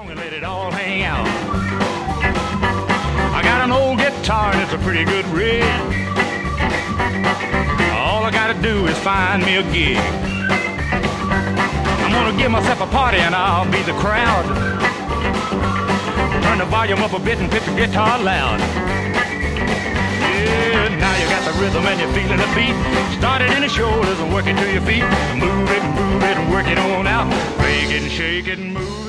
And let it all hang out. I got an old guitar and it's a pretty good rig. All I gotta do is find me a gig. I'm gonna give myself a party and I'll be the crowd. Turn the volume up a bit and pitch the guitar loud. Yeah, now you got the rhythm and you're feeling the beat. Start it in the shoulders and work it to your feet. Move it and work it on out. Shake it and move.